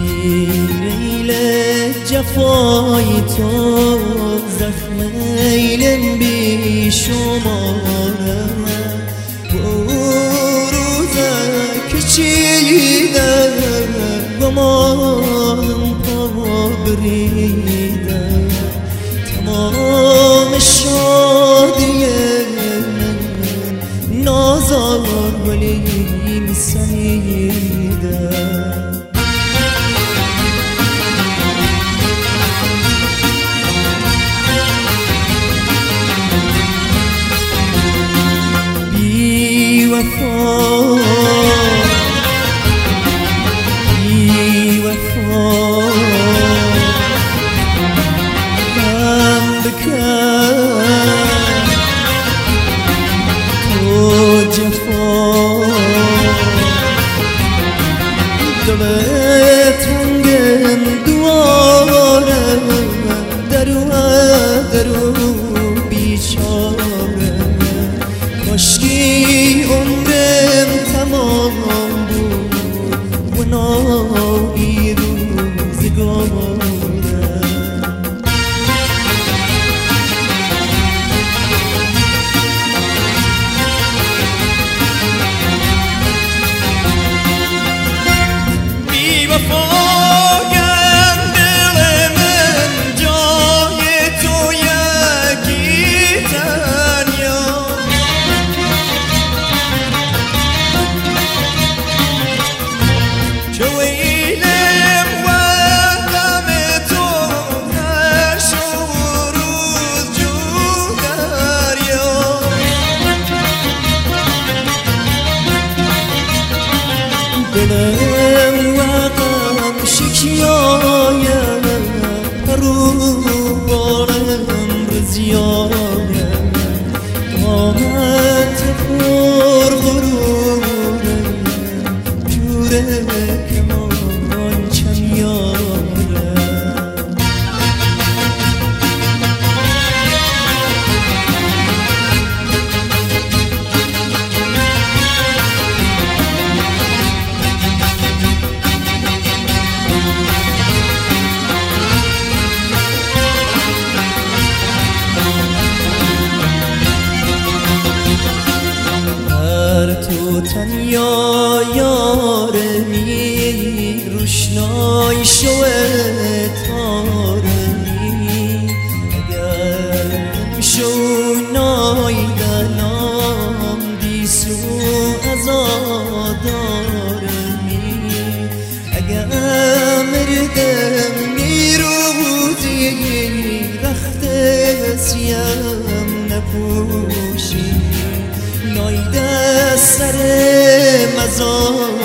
میل جفای تو زخم ایلم بی شماره روزه کشیده گمانم پا بریده تمام شادی من نازار ولیم سنیده بی وفا بی وفا غم بکن تو جفا دل تنگم دواره درو بیچاره کاشکی عمرم تمام بود و نایی روزگاره دلم وقم شکیایه رو بارم رزیایه قامت پر غروره جوره کمان چمیاره تو تنیا یارمی روشنای شوه تارمی اگر شونای دلام دیسو ازادارمی اگر مردم میروزی رخت سیم نپوشی نایده سر مزار